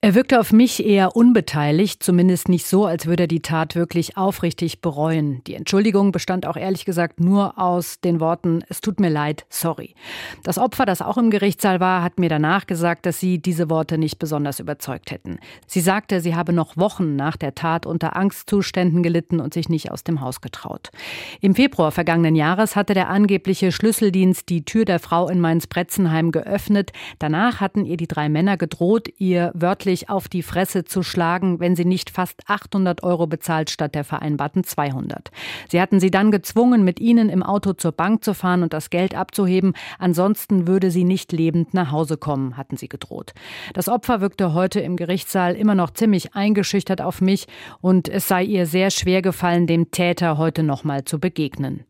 Er wirkte auf mich eher unbeteiligt, zumindest nicht so, als würde er die Tat wirklich aufrichtig bereuen. Die Entschuldigung bestand auch ehrlich gesagt nur aus den Worten: Es tut mir leid, sorry. Das Opfer, das auch im Gerichtssaal war, hat mir danach gesagt, dass sie diese Worte nicht besonders überzeugt hätten. Sie sagte, sie habe noch Wochen nach der Tat unter Angstzuständen gelitten und sich nicht aus dem Haus getraut. Im Februar vergangenen Jahres hatte der angebliche Schlüsseldienst die Tür der Frau in Mainz-Bretzenheim geöffnet. Danach hatten ihr die 3 Männer gedroht, ihr wörtlich auf die Fresse zu schlagen, wenn sie nicht fast 800 € bezahlt statt der vereinbarten 200. Sie hatten sie dann gezwungen, mit ihnen im Auto zur Bank zu fahren und das Geld abzuheben. Ansonsten würde sie nicht lebend nach Hause kommen, hatten sie gedroht. Das Opfer wirkte heute im Gerichtssaal immer noch ziemlich eingeschüchtert auf mich und es sei ihr sehr schwer gefallen, dem Täter heute nochmal zu begegnen.